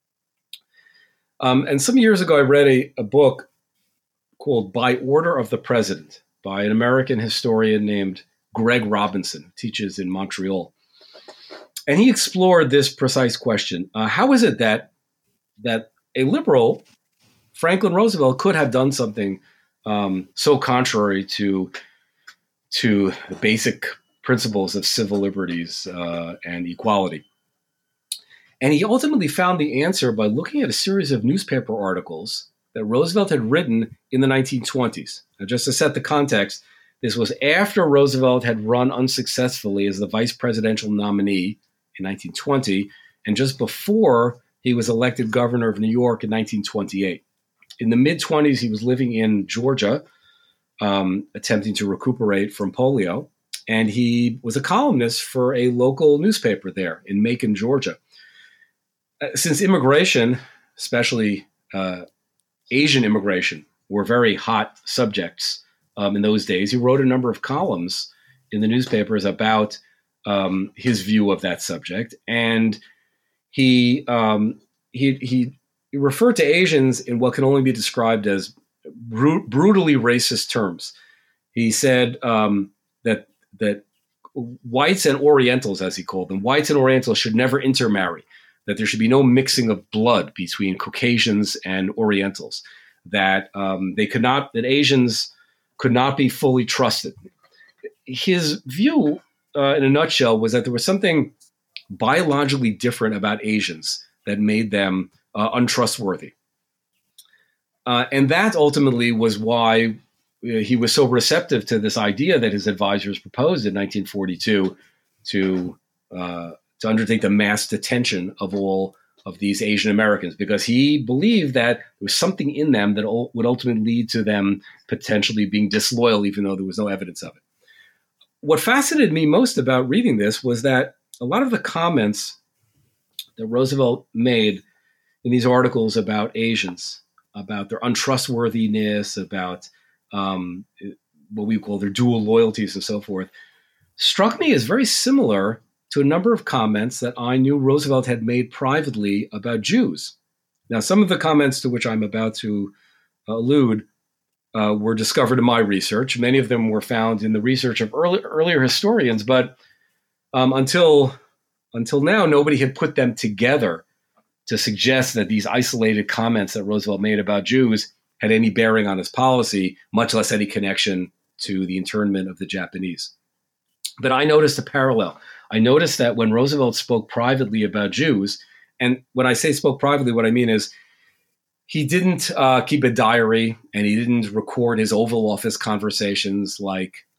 Um, and some years ago, I read a, a book called By Order of the President by an American historian named Greg Robinson, who teaches in Montreal. And he explored this precise question. Uh, how is it that that a liberal, Franklin Roosevelt, could have done something um, so contrary to, to the basic principles of civil liberties uh, and equality? And he ultimately found the answer by looking at a series of newspaper articles that Roosevelt had written in the nineteen twenties. Now, just to set the context, this was after Roosevelt had run unsuccessfully as the vice presidential nominee in nineteen twenty, and just before he was elected governor of New York in nineteen twenty-eight. In the mid-twenties, he was living in Georgia, um, attempting to recuperate from polio, and he was a columnist for a local newspaper there in Macon, Georgia. Uh, since immigration, especially uh, Asian immigration, were very hot subjects um, in those days, he wrote a number of columns in the newspapers about um, his view of that subject, and he um, he he. He referred to Asians in what can only be described as bru- brutally racist terms. He said um, that that whites and Orientals, as he called them, whites and Orientals should never intermarry, that there should be no mixing of blood between Caucasians and Orientals, that um, they could not, that Asians could not be fully trusted. His view, uh, in a nutshell, was that there was something biologically different about Asians that made them Uh, untrustworthy. Uh, and that ultimately was why uh, he was so receptive to this idea that his advisors proposed in nineteen forty-two to, uh, to undertake the mass detention of all of these Asian Americans, because he believed that there was something in them that ul- would ultimately lead to them potentially being disloyal, even though there was no evidence of it. What fascinated me most about reading this was that a lot of the comments that Roosevelt made in these articles about Asians, about their untrustworthiness, about um, what we call their dual loyalties and so forth, struck me as very similar to a number of comments that I knew Roosevelt had made privately about Jews. Now, some of the comments to which I'm about to allude uh, were discovered in my research. Many of them were found in the research of early, earlier historians, but um, until, until now, nobody had put them together to suggest that these isolated comments that Roosevelt made about Jews had any bearing on his policy, much less any connection to the internment of the Japanese. But I noticed a parallel. I noticed that when Roosevelt spoke privately about Jews, and when I say spoke privately, what I mean is he didn't uh, keep a diary and he didn't record his Oval Office conversations like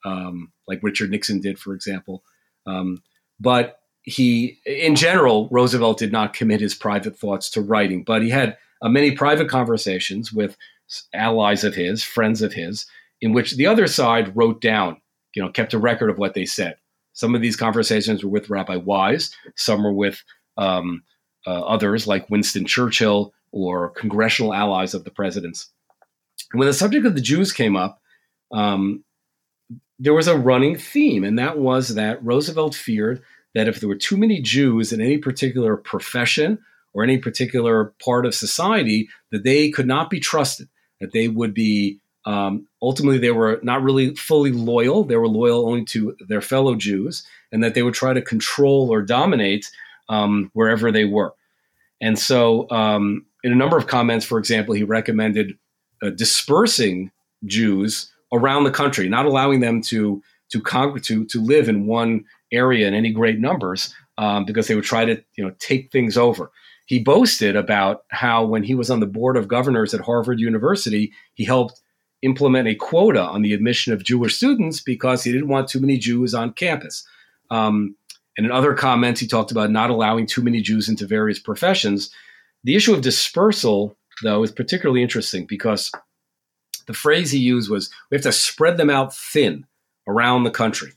um, like Richard Nixon did, for example. Um, but he, in general, Roosevelt did not commit his private thoughts to writing, but he had uh, many private conversations with allies of his, friends of his, in which the other side wrote down, you know, kept a record of what they said. Some of these conversations were with Rabbi Wise. Some were with um, uh, others like Winston Churchill or congressional allies of the president's. When the subject of the Jews came up, um, there was a running theme, and that was that Roosevelt feared that if there were too many Jews in any particular profession or any particular part of society, that they could not be trusted, that they would be, um, ultimately, they were not really fully loyal. They were loyal only to their fellow Jews, and that they would try to control or dominate um, wherever they were. And so um, in a number of comments, for example, he recommended uh, dispersing Jews around the country, not allowing them to to con- to to live in one area in any great numbers, um, because they would try to you know take things over. He boasted about how when he was on the board of governors at Harvard University, he helped implement a quota on the admission of Jewish students because he didn't want too many Jews on campus. Um, and in other comments, he talked about not allowing too many Jews into various professions. The issue of dispersal, though, is particularly interesting because the phrase he used was, we have to spread them out thin around the country.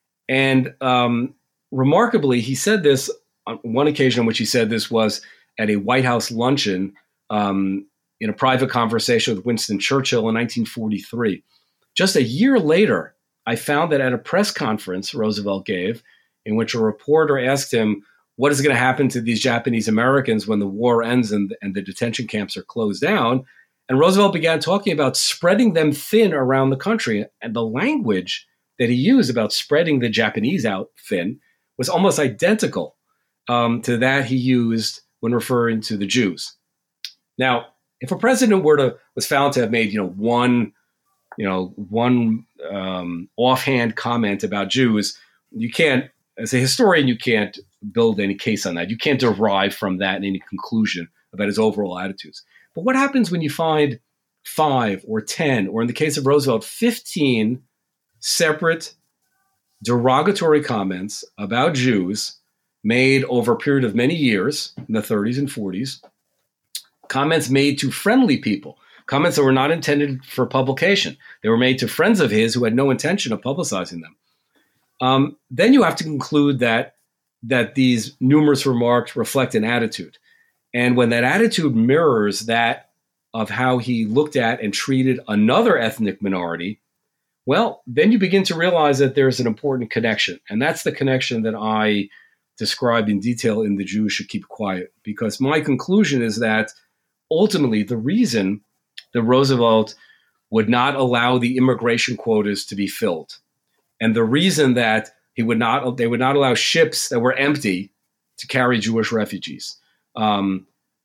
And um, remarkably, he said this on one occasion on which he said this was at a White House luncheon um, in a private conversation with Winston Churchill in nineteen forty-three. Just a year later, I found that at a press conference Roosevelt gave, in which a reporter asked him, what is going to happen to these Japanese Americans when the war ends and, and the detention camps are closed down? And Roosevelt began talking about spreading them thin around the country. And the language that he used about spreading the Japanese out thin was almost identical um, to that he used when referring to the Jews. Now, if a president were to was found to have made, you know, one, you know, one um, offhand comment about Jews, you can't, as a historian, you can't build any case on that. You can't derive from that any conclusion about his overall attitudes. But what happens when you find five or ten, or in the case of Roosevelt, fifteen separate derogatory comments about Jews made over a period of many years in the thirties and forties, comments made to friendly people, comments that were not intended for publication. They were made to friends of his who had no intention of publicizing them. Um, then you have to conclude that that these numerous remarks reflect an attitude. And when that attitude mirrors that of how he looked at and treated another ethnic minority, well, then you begin to realize that there's an important connection. And that's the connection that I described in detail in The Jews Should Keep Quiet. Because my conclusion is that ultimately the reason that Roosevelt would not allow the immigration quotas to be filled, and the reason that he would not, they would not allow ships that were empty to carry Jewish refugees, um,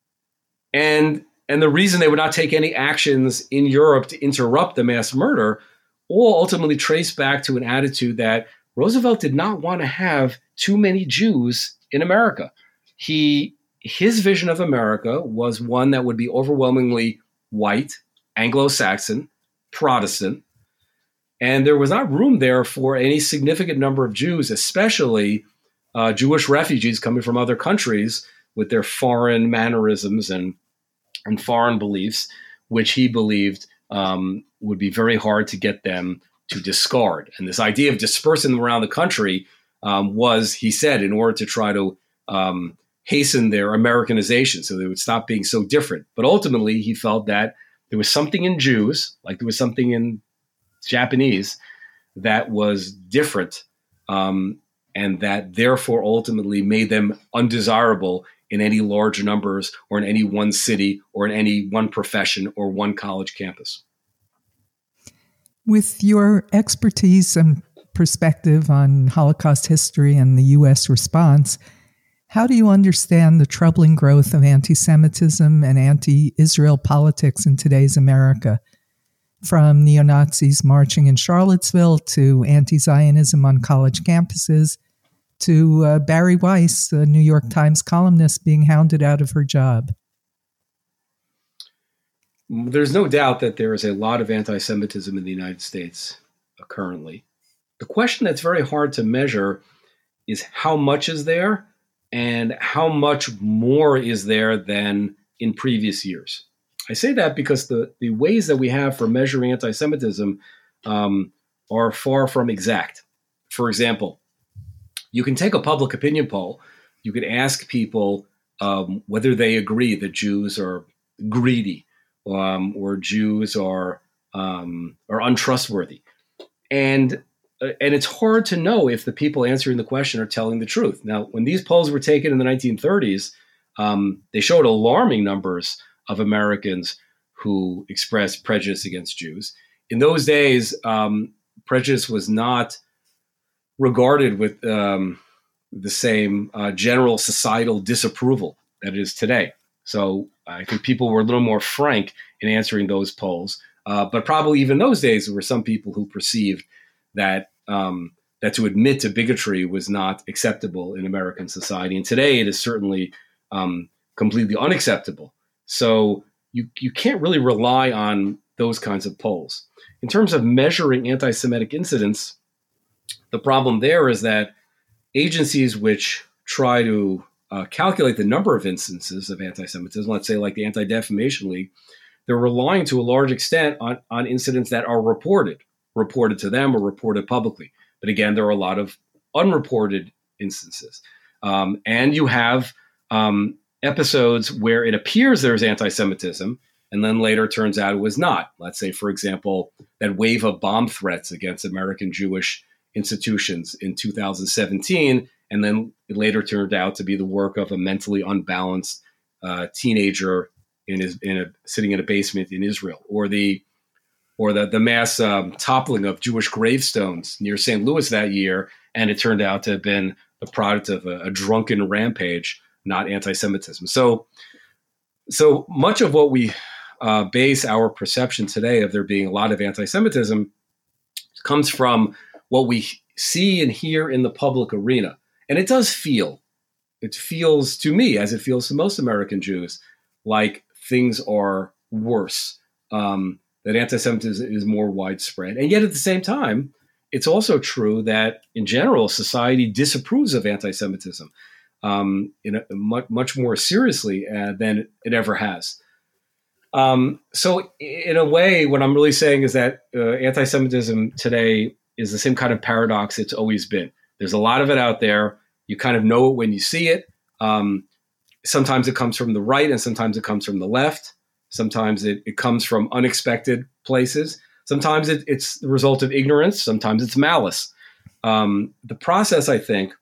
and and the reason they would not take any actions in Europe to interrupt the mass murder, all ultimately trace back to an attitude that Roosevelt did not want to have too many Jews in America. He his vision of America was one that would be overwhelmingly white, Anglo-Saxon, Protestant. And there was not room there for any significant number of Jews, especially uh, Jewish refugees coming from other countries with their foreign mannerisms and, and foreign beliefs, which he believed um, would be very hard to get them to discard. And this idea of dispersing them around the country um, was, he said, in order to try to um, hasten their Americanization so they would stop being so different. But ultimately, he felt that there was something in Jews, like there was something in Japanese, that was different, um, and that therefore ultimately made them undesirable in any large numbers or in any one city or in any one profession or one college campus. With your expertise and perspective on Holocaust history and the U S response, how do you understand the troubling growth of anti-Semitism and anti-Israel politics in today's America? From neo-Nazis marching in Charlottesville to anti-Zionism on college campuses to uh, Barry Weiss, the New York Times columnist, being hounded out of her job. There's no doubt that there is a lot of anti-Semitism in the United States uh, currently. The question that's very hard to measure is how much is there and how much more is there than in previous years. I say that because the, the ways that we have for measuring anti-Semitism um, are far from exact. For example, you can take a public opinion poll. You could ask people um, whether they agree that Jews are greedy um, or Jews are um, are untrustworthy. And and it's hard to know if the people answering the question are telling the truth. Now, when these polls were taken in the nineteen thirties, um, they showed alarming numbers of Americans who expressed prejudice against Jews. In those days, um, prejudice was not regarded with um, the same uh, general societal disapproval that it is today. So I think people were a little more frank in answering those polls. Uh, but probably even those days, there were some people who perceived that um, that to admit to bigotry was not acceptable in American society. And today it is certainly um, completely unacceptable. So you, you can't really rely on those kinds of polls. In terms of measuring anti-Semitic incidents, the problem there is that agencies which try to uh, calculate the number of instances of anti-Semitism, let's say like the Anti-Defamation League, they're relying to a large extent on, on incidents that are reported, reported to them or reported publicly. But again, there are a lot of unreported instances. Um, and you have um, episodes where it appears there's anti-Semitism, and then later turns out it was not. Let's say, for example, that wave of bomb threats against American Jewish institutions in two thousand seventeen, and then it later turned out to be the work of a mentally unbalanced uh, teenager in his in a sitting in a basement in Israel, or the or the the mass um, toppling of Jewish gravestones near Saint Louis that year, and it turned out to have been the product of a, a drunken rampage, not anti-Semitism. So, so much of what we uh, base our perception today of there being a lot of anti-Semitism comes from what we see and hear in the public arena, and it does feel, it feels to me, as it feels to most American Jews, like things are worse, um, that anti-Semitism is more widespread. And yet at the same time, it's also true that in general, society disapproves of anti-Semitism um, in a, much, much more seriously uh, than it ever has. Um, so in a way, what I'm really saying is that uh, anti-Semitism today is the same kind of paradox it's always been. There's a lot of it out there. You kind of know it when you see it. Um, Sometimes it comes from the right and sometimes it comes from the left. Sometimes it, it comes from unexpected places. Sometimes it, it's the result of ignorance. Sometimes it's malice. Um, the process, I think,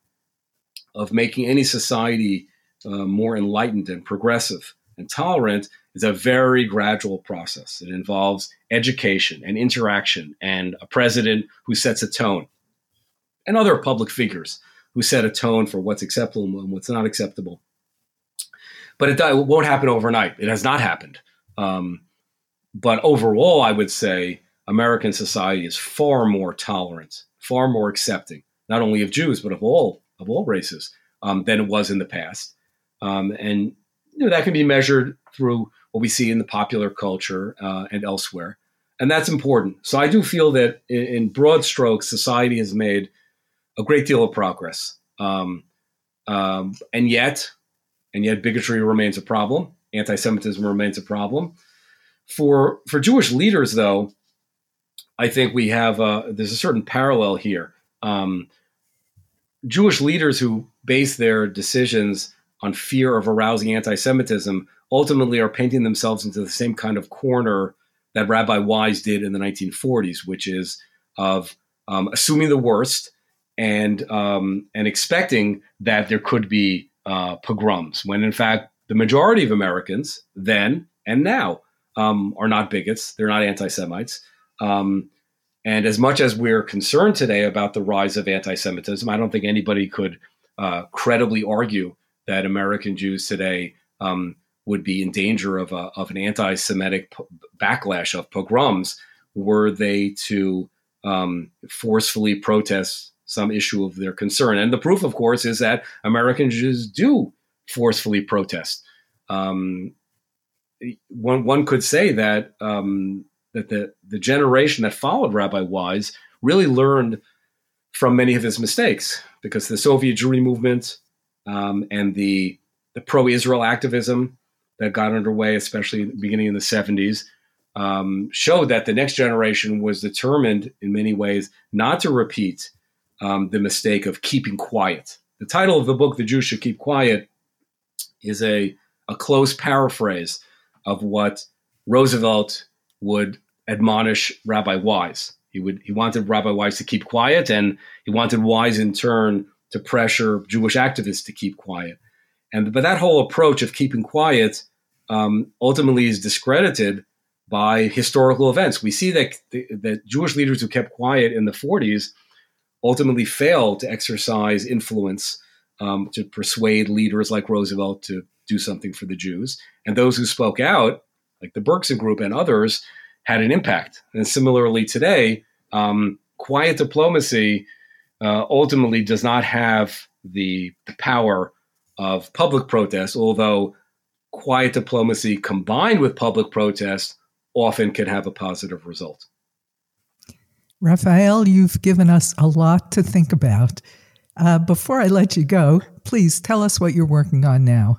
of making any society uh, more enlightened and progressive and tolerant is a very gradual process. It involves education and interaction and a president who sets a tone and other public figures who set a tone for what's acceptable and what's not acceptable. But it, it won't happen overnight. It has not happened. Um, but overall, I would say American society is far more tolerant, far more accepting, not only of Jews, but of all of all races um, than it was in the past. Um, and you know, that can be measured through what we see in the popular culture uh, and elsewhere. And that's important. So I do feel that in, in broad strokes, society has made a great deal of progress. Um, um, and yet... And yet bigotry remains a problem. Anti-Semitism remains a problem. For for Jewish leaders, though, I think we have a, there's a certain parallel here. Um, Jewish leaders who base their decisions on fear of arousing anti-Semitism ultimately are painting themselves into the same kind of corner that Rabbi Wise did in the nineteen forties, which is of um, assuming the worst and um, and expecting that there could be Uh, pogroms, when in fact the majority of Americans then and now um, are not bigots. They're not anti-Semites. Um, and as much as we're concerned today about the rise of anti-Semitism, I don't think anybody could uh, credibly argue that American Jews today um, would be in danger of, a, of an anti-Semitic p- backlash of pogroms were they to um, forcefully protest some issue of their concern. And the proof, of course, is that American Jews do forcefully protest. Um, one, one could say that um, that the, the generation that followed Rabbi Wise really learned from many of his mistakes, because the Soviet Jewry movement um, and the, the pro-Israel activism that got underway, especially beginning in the seventies, um, showed that the next generation was determined in many ways not to repeat um, the mistake of keeping quiet. The title of the book, The Jews Should Keep Quiet, is a, a close paraphrase of what Roosevelt would admonish Rabbi Wise. He would he wanted Rabbi Wise to keep quiet, and he wanted Wise in turn to pressure Jewish activists to keep quiet. And but that whole approach of keeping quiet um, ultimately is discredited by historical events. We see that that Jewish leaders who kept quiet in the forties ultimately failed to exercise influence um, to persuade leaders like Roosevelt to do something for the Jews. And those who spoke out, like the Berkson Group and others, had an impact. And similarly today, um, quiet diplomacy uh, ultimately does not have the, the power of public protest, although quiet diplomacy combined with public protest often can have a positive result. Raphael, you've given us a lot to think about. Uh, before I let you go, please tell us what you're working on now.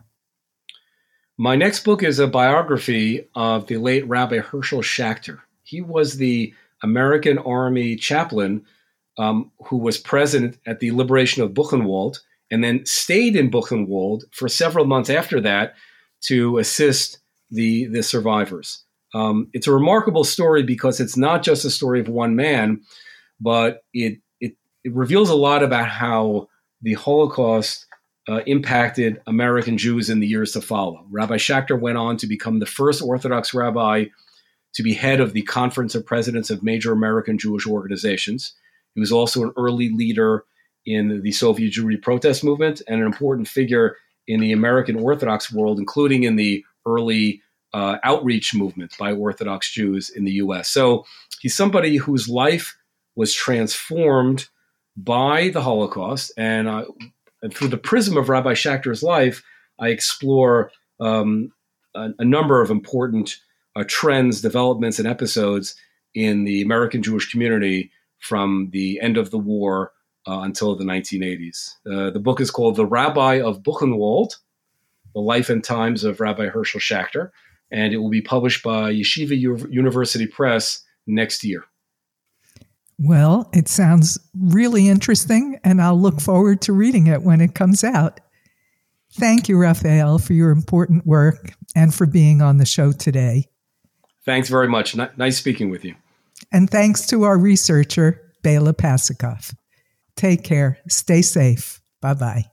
My next book is a biography of the late Rabbi Herschel Schachter. He was the American Army chaplain um, who was present at the liberation of Buchenwald and then stayed in Buchenwald for several months after that to assist the, the survivors. Um, it's a remarkable story because it's not just a story of one man, but it, it, it reveals a lot about how the Holocaust uh, impacted American Jews in the years to follow. Rabbi Schachter went on to become the first Orthodox rabbi to be head of the Conference of Presidents of Major American Jewish Organizations. He was also an early leader in the Soviet Jewry protest movement and an important figure in the American Orthodox world, including in the early uh, outreach movement by Orthodox Jews in the U S. So he's somebody whose life was transformed by the Holocaust. And, uh, and through the prism of Rabbi Schachter's life, I explore um, a, a number of important uh, trends, developments, and episodes in the American Jewish community from the end of the war uh, until the nineteen eighties. Uh, the book is called The Rabbi of Buchenwald, The Life and Times of Rabbi Herschel Schachter, and it will be published by Yeshiva U- University Press next year. Well, it sounds really interesting, and I'll look forward to reading it when it comes out. Thank you, Raphael, for your important work and for being on the show today. Thanks very much. N- nice speaking with you. And thanks to our researcher, Bela Pasikoff. Take care. Stay safe. Bye-bye.